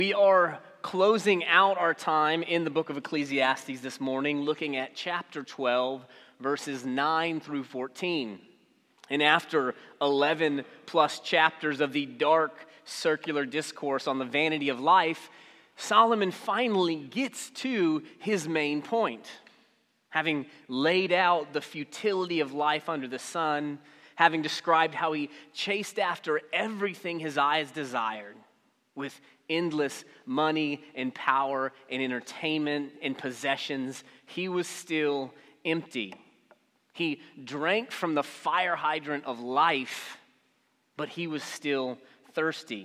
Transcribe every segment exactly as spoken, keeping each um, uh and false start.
We are closing out our time in the book of Ecclesiastes this morning, looking at chapter twelve, verses nine through fourteen. And after eleven plus chapters of the dark circular discourse on the vanity of life, Solomon finally gets to his main point. Having laid out the futility of life under the sun, having described how he chased after everything his eyes desired, with endless money and power and entertainment and possessions, he was still empty. He drank from the fire hydrant of life, but he was still thirsty.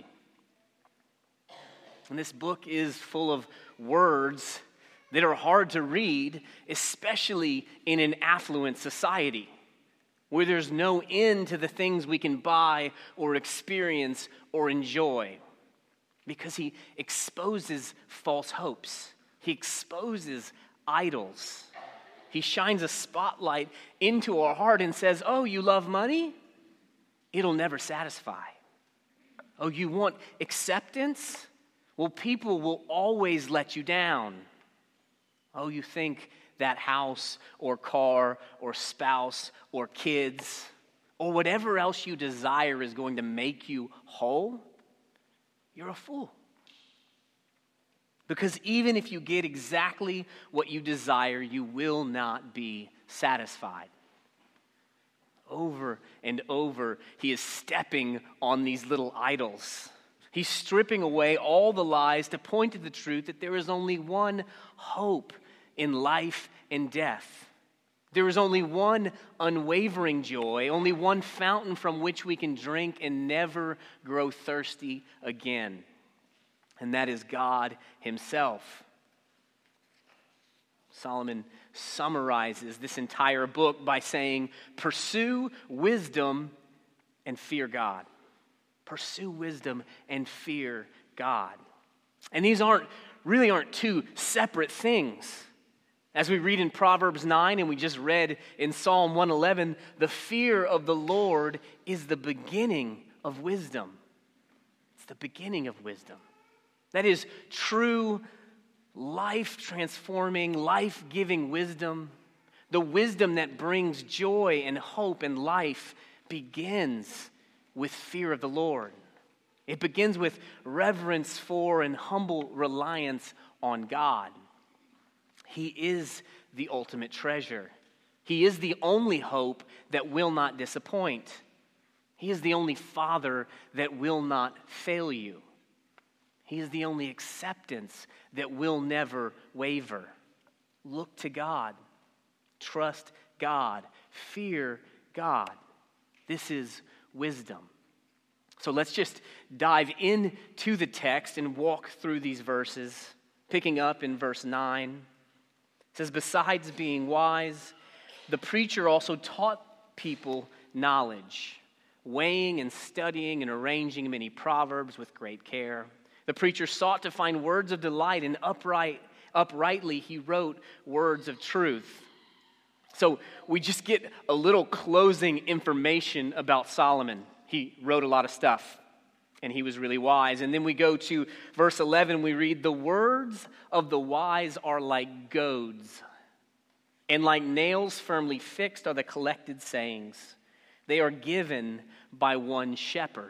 And this book is full of words that are hard to read, especially in an affluent society, where there's no end to the things we can buy or experience or enjoy. Because he exposes false hopes. He exposes idols. He shines a spotlight into our heart and says, oh, you love money? It'll never satisfy. Oh, you want acceptance? Well, people will always let you down. Oh, you think that house or car or spouse or kids or whatever else you desire is going to make you whole? You're a fool. Because even if you get exactly what you desire, you will not be satisfied. Over and over, he is stepping on these little idols. He's stripping away all the lies to point to the truth that there is only one hope in life and death. There is only one unwavering joy, only one fountain from which we can drink and never grow thirsty again. And that is God himself. Solomon summarizes this entire book by saying, pursue wisdom and fear God. Pursue wisdom and fear God. And these aren't really aren't two separate things. As we read in Proverbs nine and we just read in Psalm one eleven, the fear of the Lord is the beginning of wisdom. It's the beginning of wisdom. That is true life-transforming, life-giving wisdom. The wisdom that brings joy and hope and life begins with fear of the Lord. It begins with reverence for and humble reliance on God. He is the ultimate treasure. He is the only hope that will not disappoint. He is the only Father that will not fail you. He is the only acceptance that will never waver. Look to God. Trust God. Fear God. This is wisdom. So let's just dive into the text and walk through these verses, picking up in verse nine. It says, besides being wise, the preacher also taught people knowledge, weighing and studying and arranging many proverbs with great care. The preacher sought to find words of delight, and upright, uprightly he wrote words of truth. So we just get a little closing information about Solomon. He wrote a lot of stuff, and he was really wise. And then we go to verse eleven, we read, the words of the wise are like goads, and like nails firmly fixed are the collected sayings. They are given by one shepherd.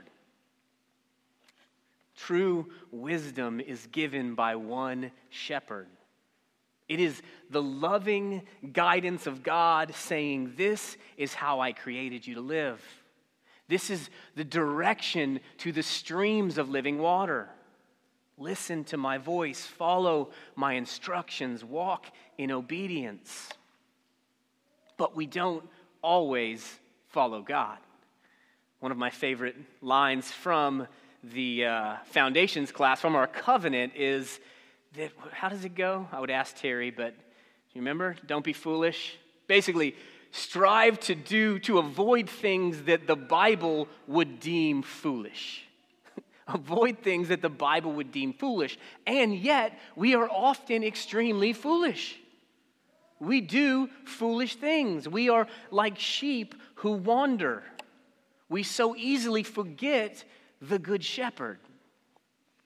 True wisdom is given by one shepherd. It is the loving guidance of God saying, this is how I created you to live. This is the direction to the streams of living water. Listen to my voice, follow my instructions, walk in obedience. But we don't always follow God. One of my favorite lines from the uh, foundations class, from our covenant, is that, how does it go? I would ask Terry, but you remember? Don't be foolish. Basically, strive to do, to avoid things that the Bible would deem foolish. Avoid things that the Bible would deem foolish. And yet, we are often extremely foolish. We do foolish things. We are like sheep who wander. We so easily forget the good shepherd.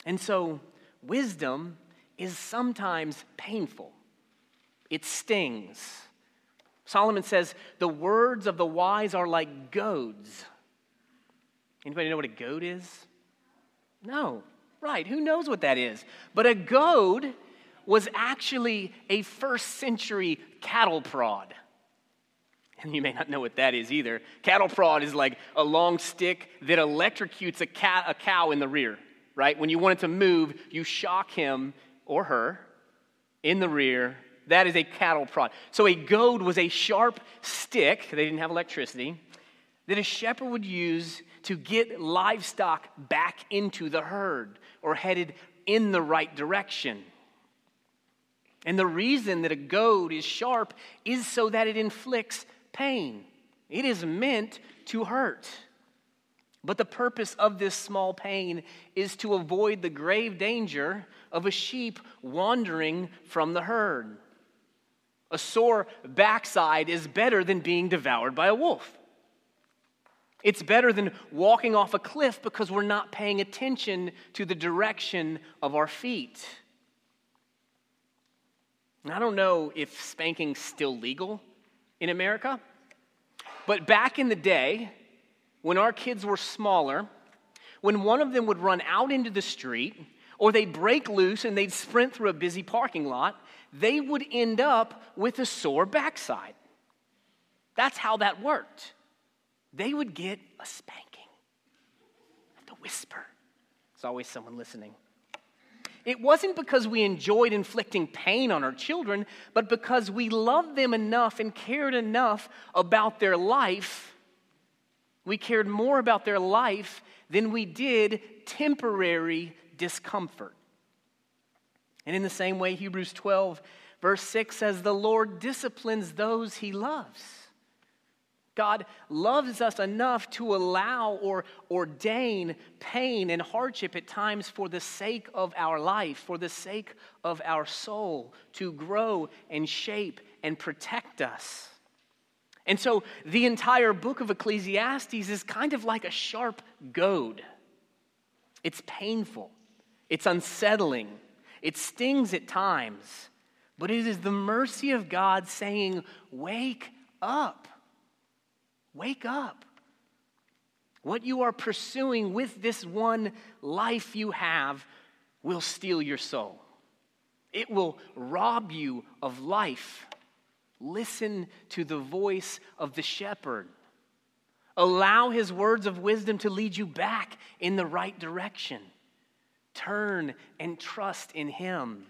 And so wisdom is sometimes painful. It stings. Solomon says, the words of the wise are like goads. Anybody know what a goad is? No. Right, who knows what that is? But a goad was actually a first century cattle prod. And you may not know what that is either. Cattle prod is like a long stick that electrocutes a, cat, a cow in the rear, right? When you want it to move, you shock him or her in the rear. That is a cattle prod. So a goad was a sharp stick, they didn't have electricity, that a shepherd would use to get livestock back into the herd or headed in the right direction. And the reason that a goad is sharp is so that it inflicts pain. It is meant to hurt. But the purpose of this small pain is to avoid the grave danger of a sheep wandering from the herd. A sore backside is better than being devoured by a wolf. It's better than walking off a cliff because we're not paying attention to the direction of our feet. And I don't know if spanking's still legal in America, but back in the day, when our kids were smaller, when one of them would run out into the street, or they'd break loose and they'd sprint through a busy parking lot, they would end up with a sore backside. That's how that worked. They would get a spanking. The whisper. There's always someone listening. It wasn't because we enjoyed inflicting pain on our children, but because we loved them enough and cared enough about their life. We cared more about their life than we did temporary discomfort. And in the same way, Hebrews twelve, verse six says, the Lord disciplines those he loves. God loves us enough to allow or ordain pain and hardship at times for the sake of our life, for the sake of our soul, to grow and shape and protect us. And so the entire book of Ecclesiastes is kind of like a sharp goad. It's painful. It's unsettling. It stings at times. But it is the mercy of God saying, wake up. Wake up. What you are pursuing with this one life you have will steal your soul. It will rob you of life. Listen to the voice of the shepherd. Allow his words of wisdom to lead you back in the right direction. Turn and trust in him.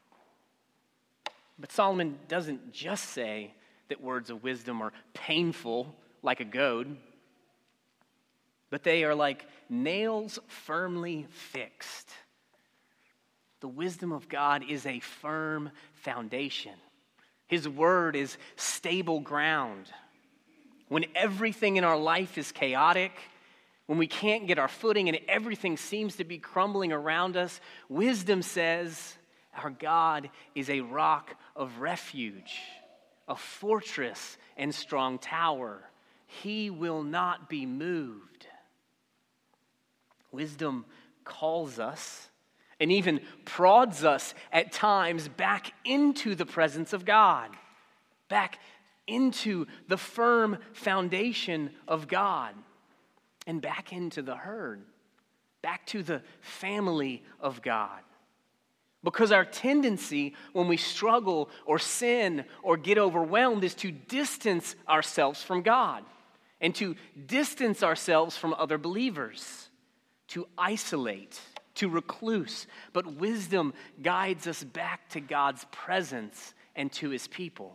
But Solomon doesn't just say that words of wisdom are painful like a goad, but they are like nails firmly fixed. The wisdom of God is a firm foundation. His word is stable ground. When everything in our life is chaotic, when we can't get our footing and everything seems to be crumbling around us, wisdom says our God is a rock of refuge, a fortress and strong tower. He will not be moved. Wisdom calls us and even prods us at times back into the presence of God, back into the firm foundation of God, and back into the herd, back to the family of God. Because our tendency when we struggle or sin or get overwhelmed is to distance ourselves from God and to distance ourselves from other believers, to isolate, to recluse. But wisdom guides us back to God's presence and to his people.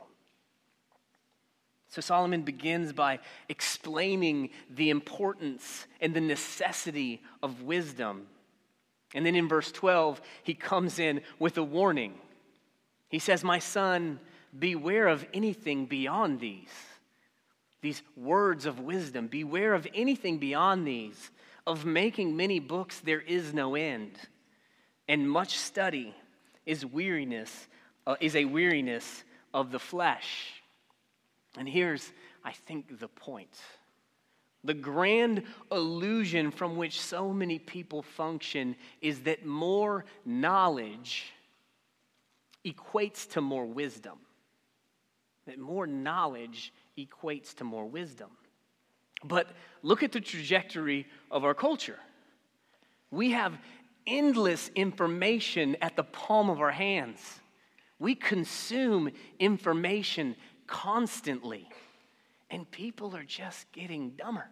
So Solomon begins by explaining the importance and the necessity of wisdom. And then in verse twelve, he comes in with a warning. He says, my son, beware of anything beyond these. These words of wisdom, beware of anything beyond these. Of making many books there is no end. And much study is weariness, uh, is a weariness of the flesh. And here's, I think, the point. The grand illusion from which so many people function is that more knowledge equates to more wisdom. That more knowledge equates to more wisdom. But look at the trajectory of our culture. We have endless information at the palm of our hands. We consume information constantly. And people are just getting dumber.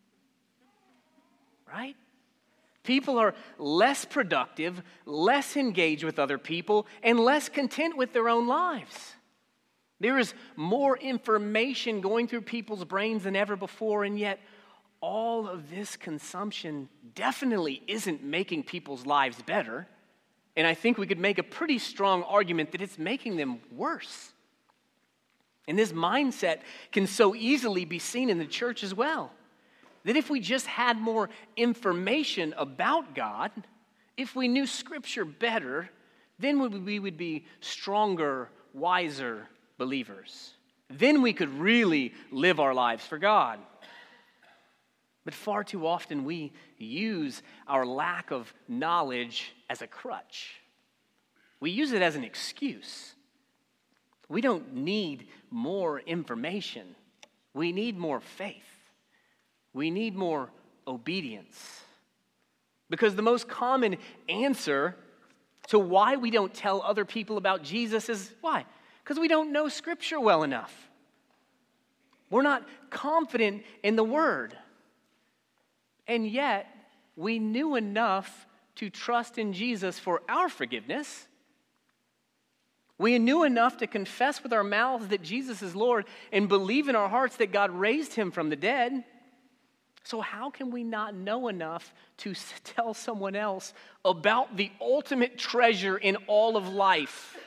Right? People are less productive, less engaged with other people, and less content with their own lives. There is more information going through people's brains than ever before, and yet all of this consumption definitely isn't making people's lives better. And I think we could make a pretty strong argument that it's making them worse. And this mindset can so easily be seen in the church as well. That if we just had more information about God, if we knew Scripture better, then we would be stronger, wiser believers. Then we could really live our lives for God. But far too often we use our lack of knowledge as a crutch. We use it as an excuse. We don't need more information. We need more faith. We need more obedience. Because the most common answer to why we don't tell other people about Jesus is why? Because we don't know Scripture well enough. We're not confident in the Word. And yet, we knew enough to trust in Jesus for our forgiveness. We knew enough to confess with our mouths that Jesus is Lord and believe in our hearts that God raised him from the dead. So how can we not know enough to tell someone else about the ultimate treasure in all of life?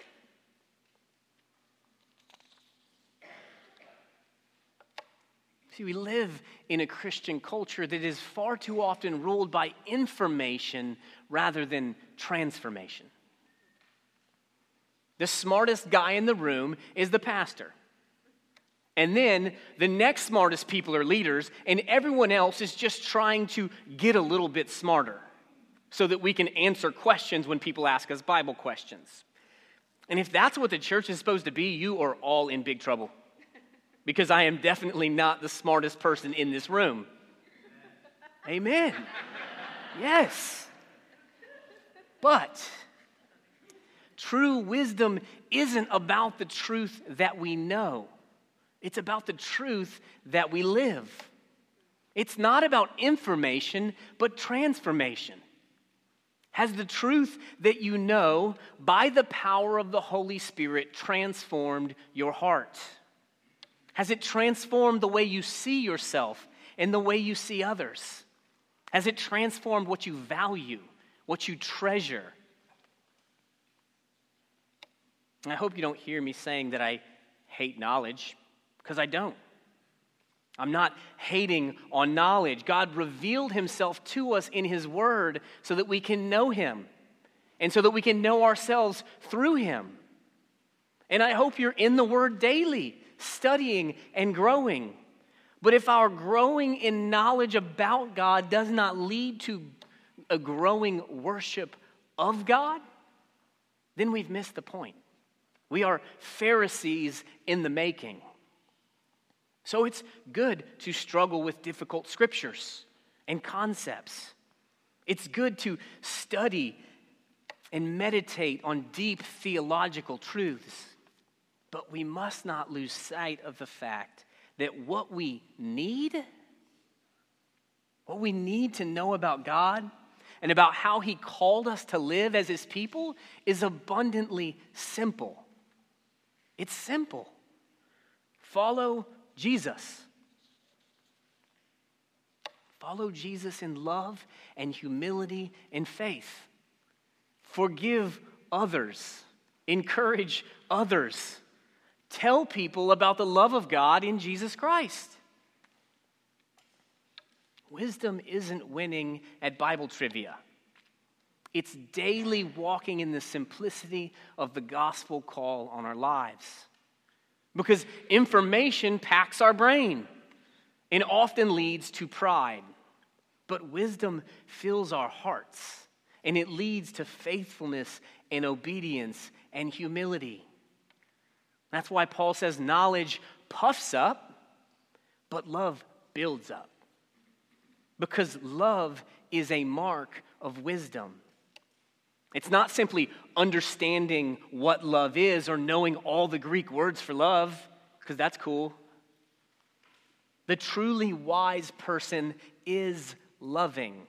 See, we live in a Christian culture that is far too often ruled by information rather than transformation. The smartest guy in the room is the pastor. And then the next smartest people are leaders, and everyone else is just trying to get a little bit smarter so that we can answer questions when people ask us Bible questions. And if that's what the church is supposed to be, you are all in big trouble. Because I am definitely not the smartest person in this room. Amen. Yes. But true wisdom isn't about the truth that we know. It's about the truth that we live. It's not about information, but transformation. Has the truth that you know, by the power of the Holy Spirit, transformed your heart? Has it transformed the way you see yourself and the way you see others? Has it transformed what you value, what you treasure? And I hope you don't hear me saying that I hate knowledge, because I don't. I'm not hating on knowledge. God revealed himself to us in his word so that we can know him and so that we can know ourselves through him. And I hope you're in the word daily, studying and growing. But if our growing in knowledge about God does not lead to a growing worship of God, then we've missed the point. We are Pharisees in the making. So it's good to struggle with difficult scriptures and concepts. It's good to study and meditate on deep theological truths. But we must not lose sight of the fact that what we need, what we need to know about God and about how he called us to live as his people is abundantly simple. It's simple. Follow Jesus. Follow Jesus in love and humility and faith. Forgive others. Encourage others. Tell people about the love of God in Jesus Christ. Wisdom isn't winning at Bible trivia. It's daily walking in the simplicity of the gospel call on our lives. Because information packs our brain. and often leads to pride. But wisdom fills our hearts, and it leads to faithfulness and obedience and humility. That's why Paul says knowledge puffs up, but love builds up. Because love is a mark of wisdom. It's not simply understanding what love is or knowing all the Greek words for love, because that's cool. The truly wise person is loving.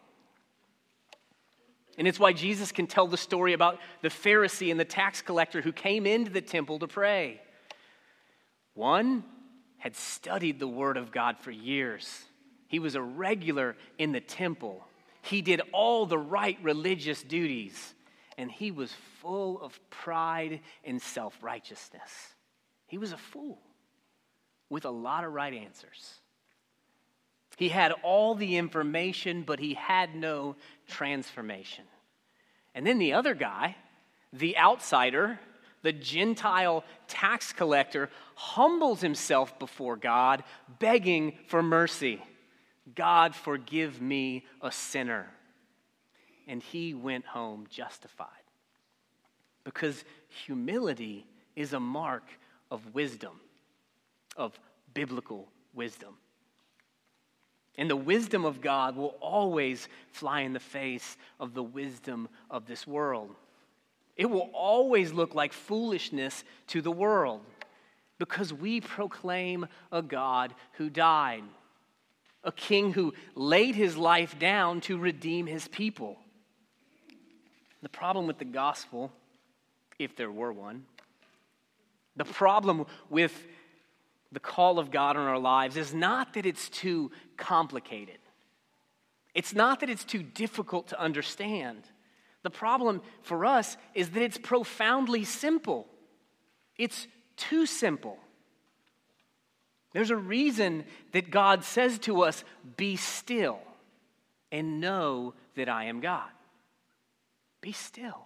And it's why Jesus can tell the story about the Pharisee and the tax collector who came into the temple to pray. One had studied the word of God for years. He was a regular in the temple. He did all the right religious duties, and he was full of pride and self-righteousness. He was a fool with a lot of right answers. He had all the information, but he had no transformation. And then the other guy, the outsider, the Gentile tax collector, humbles himself before God, begging for mercy. God, forgive me, a sinner. And he went home justified. Because humility is a mark of wisdom, of biblical wisdom. And the wisdom of God will always fly in the face of the wisdom of this world. It will always look like foolishness to the world because we proclaim a God who died, a king who laid his life down to redeem his people. The problem with the gospel, if there were one, the problem with the call of God in our lives is not that it's too complicated. It's not that it's too difficult to understand. The problem for us is that it's profoundly simple. It's too simple. There's a reason that God says to us, be still and know that I am God. Be still.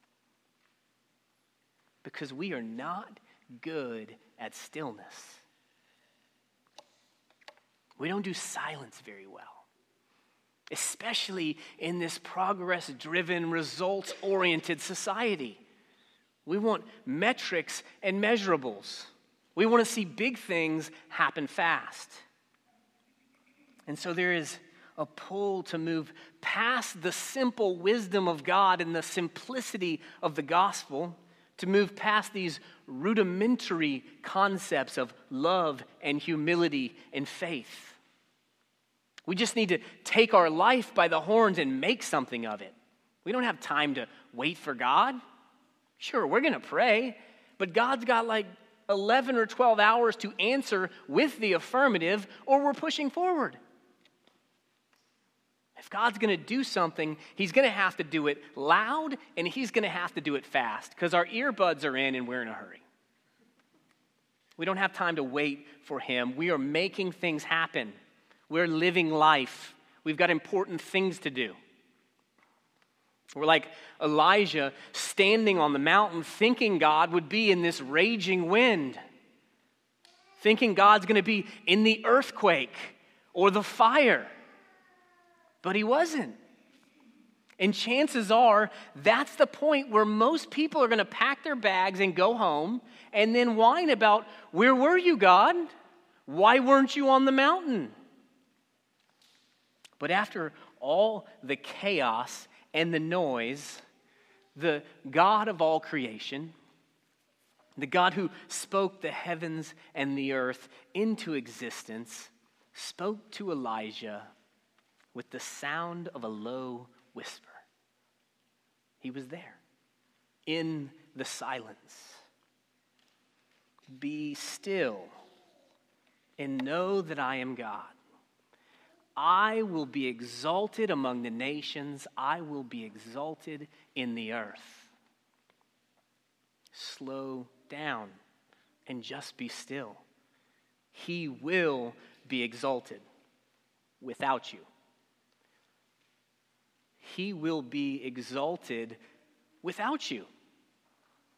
Because we are not good at stillness. We don't do silence very well, especially in this progress-driven, results-oriented society. We want metrics and measurables. We want to see big things happen fast. And so there is a pull to move past the simple wisdom of God and the simplicity of the gospel, to move past these rudimentary concepts of love and humility and faith. We just need to take our life by the horns and make something of it. We don't have time to wait for God. Sure, we're going to pray, but God's got like eleven or twelve hours to answer with the affirmative, or we're pushing forward. If God's going to do something, he's going to have to do it loud, and he's going to have to do it fast, because our earbuds are in and we're in a hurry. We don't have time to wait for him. We are making things happen. We're living life. We've got important things to do. We're like Elijah standing on the mountain thinking God would be in this raging wind, thinking God's going to be in the earthquake or the fire. But he wasn't. And chances are that's the point where most people are going to pack their bags and go home and then whine about, where were you, God? Why weren't you on the mountain? But after all the chaos and the noise, the God of all creation, the God who spoke the heavens and the earth into existence, spoke to Elijah with the sound of a low whisper. He was there in the silence. Be still and know that I am God. I will be exalted among the nations. I will be exalted in the earth. Slow down and just be still. He will be exalted without you. He will be exalted without you.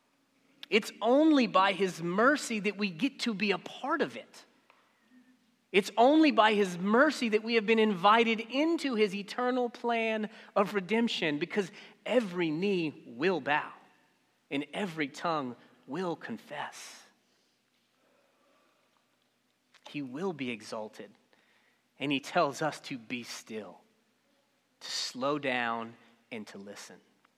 It's only by his mercy that we get to be a part of it. It's only by his mercy that we have been invited into his eternal plan of redemption, because every knee will bow and every tongue will confess. He will be exalted, and he tells us to be still, to slow down and to listen.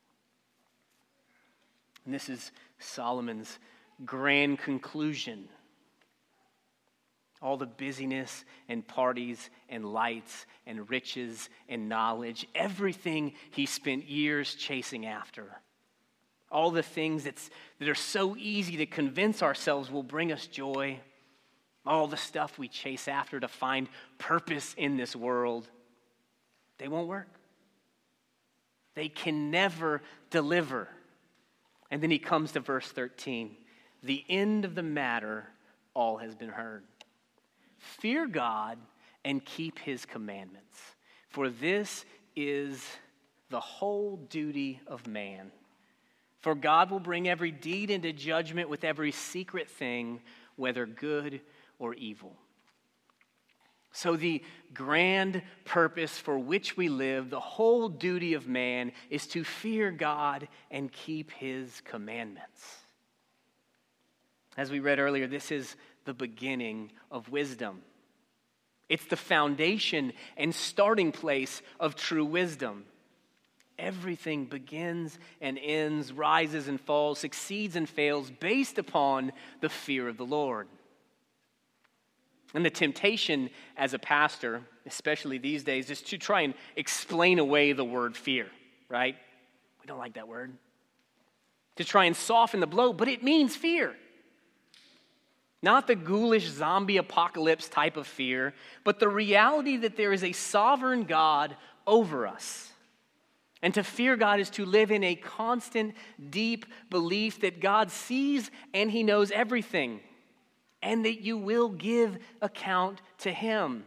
And this is Solomon's grand conclusion. All the busyness and parties and lights and riches and knowledge, everything he spent years chasing after. All the things that's, that are so easy to convince ourselves will bring us joy. All the stuff we chase after to find purpose in this world, they won't work. They can never deliver. And then he comes to verse thirteen. The end of the matter, all has been heard. Fear God and keep his commandments, for this is the whole duty of man. For God will bring every deed into judgment with every secret thing, whether good or evil. So the grand purpose for which we live, the whole duty of man, is to fear God and keep his commandments. As we read earlier, this is the beginning of wisdom. It's the foundation and starting place of true wisdom. Everything begins and ends, rises and falls, succeeds and fails based upon the fear of the Lord. And the temptation as a pastor, especially these days, is to try and explain away the word fear, right? We don't like that word. To try and soften the blow, but it means fear. Not the ghoulish zombie apocalypse type of fear, but the reality that there is a sovereign God over us. And to fear God is to live in a constant, deep belief that God sees and he knows everything, and that you will give account to him.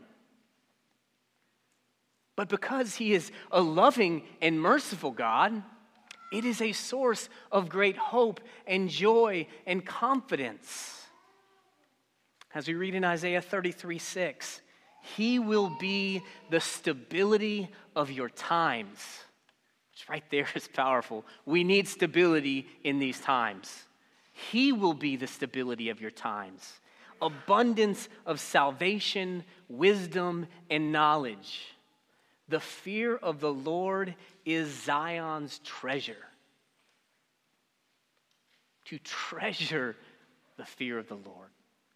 But because he is a loving and merciful God, it is a source of great hope and joy and confidence. As we read in Isaiah thirty-three six, he will be the stability of your times. Which right there is powerful. We need stability in these times. He will be the stability of your times. Abundance of salvation, wisdom, and knowledge. The fear of the Lord is Zion's treasure. To treasure the fear of the Lord.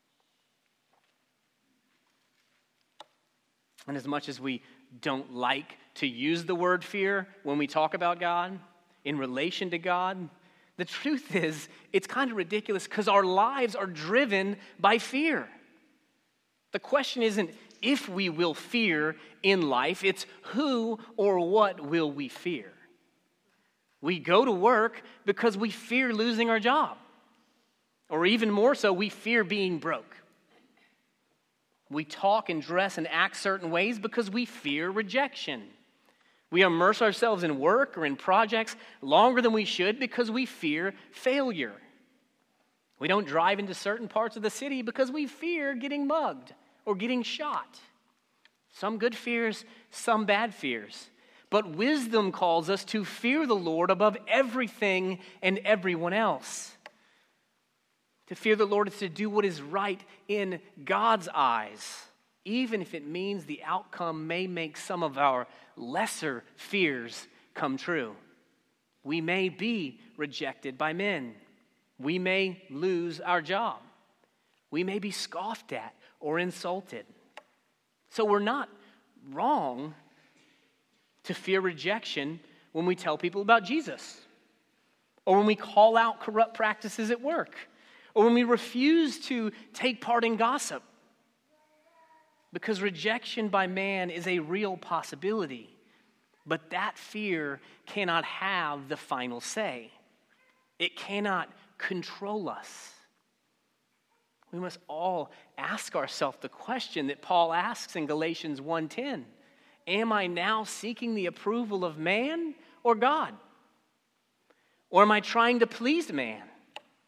And as much as we don't like to use the word fear when we talk about God, in relation to God, the truth is it's kind of ridiculous because our lives are driven by fear. The question isn't if we will fear in life, it's who or what will we fear. We go to work because we fear losing our job. Or even more so, we fear being broke. We talk and dress and act certain ways because we fear rejection. We immerse ourselves in work or in projects longer than we should because we fear failure. We don't drive into certain parts of the city because we fear getting mugged or getting shot. Some good fears, some bad fears. But wisdom calls us to fear the Lord above everything and everyone else. To fear the Lord is to do what is right in God's eyes, even if it means the outcome may make some of our lesser fears come true. We may be rejected by men. We may lose our job. We may be scoffed at or insulted. So we're not wrong to fear rejection when we tell people about Jesus, or when we call out corrupt practices at work, or when we refuse to take part in gossip. Because rejection by man is a real possibility. But that fear cannot have the final say. It cannot control us. We must all ask ourselves the question that Paul asks in Galatians one ten. Am I now seeking the approval of man or God? Or am I trying to please man?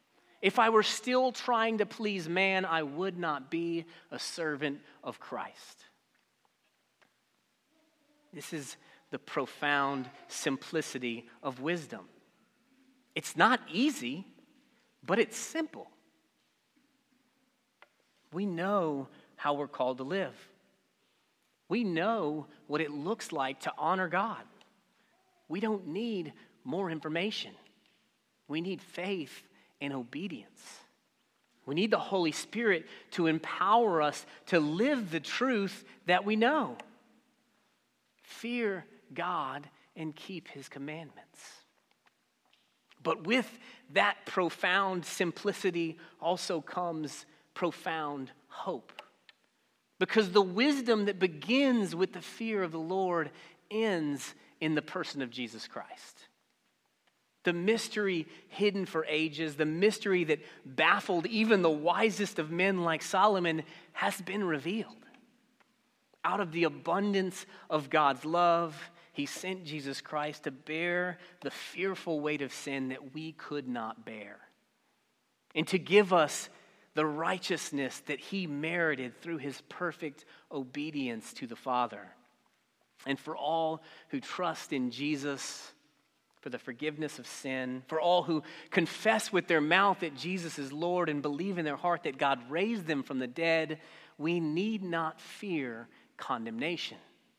If I were still trying to please man, I would not be a servant of Christ. This is the profound simplicity of wisdom. It's not easy, but it's simple. We know how we're called to live. We know what it looks like to honor God. We don't need more information. We need faith and obedience. We need the Holy Spirit to empower us to live the truth that we know. Fear God and keep his commandments. But with that profound simplicity also comes profound hope. Because the wisdom that begins with the fear of the Lord ends in the person of Jesus Christ. The mystery hidden for ages, the mystery that baffled even the wisest of men like Solomon, has been revealed. Out of the abundance of God's love, he sent Jesus Christ to bear the fearful weight of sin that we could not bear, and to give us the righteousness that he merited through his perfect obedience to the Father. And for all who trust in Jesus, for the forgiveness of sin, for all who confess with their mouth that Jesus is Lord and believe in their heart that God raised them from the dead, we need not fear condemnation.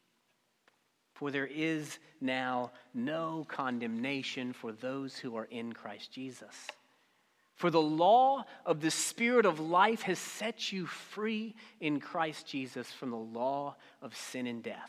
For there is now no condemnation for those who are in Christ Jesus. For the law of the Spirit of life has set you free in Christ Jesus from the law of sin and death.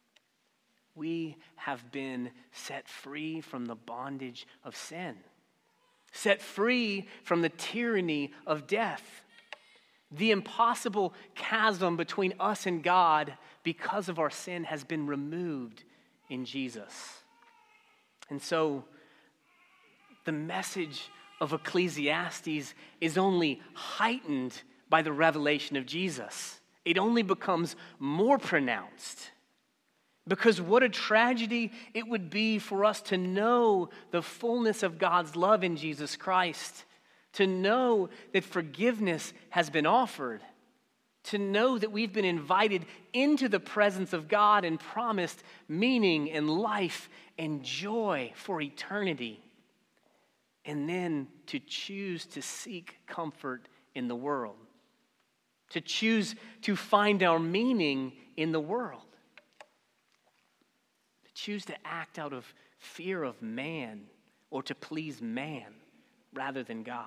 We have been set free from the bondage of sin, set free from the tyranny of death. The impossible chasm between us and God because of our sin has been removed in Jesus. And so the message of Ecclesiastes is only heightened by the revelation of Jesus. It only becomes more pronounced. Because what a tragedy it would be for us to know the fullness of God's love in Jesus Christ, to know that forgiveness has been offered, to know that we've been invited into the presence of God and promised meaning and life and joy for eternity, and then to choose to seek comfort in the world, to choose to find our meaning in the world, to choose to act out of fear of man or to please man rather than God.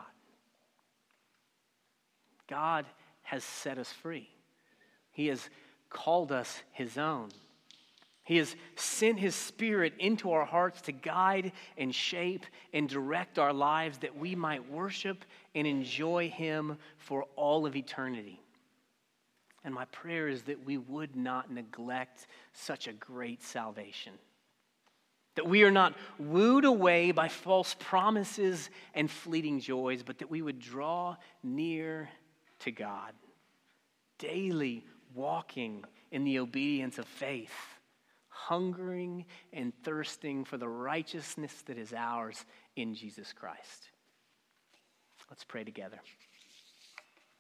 God has set us free. He has called us his own. He has sent his Spirit into our hearts to guide and shape and direct our lives that we might worship and enjoy him for all of eternity. And my prayer is that we would not neglect such a great salvation. That we are not wooed away by false promises and fleeting joys, but that we would draw near to God, daily walking in the obedience of faith, hungering and thirsting for the righteousness that is ours in Jesus Christ. Let's pray together.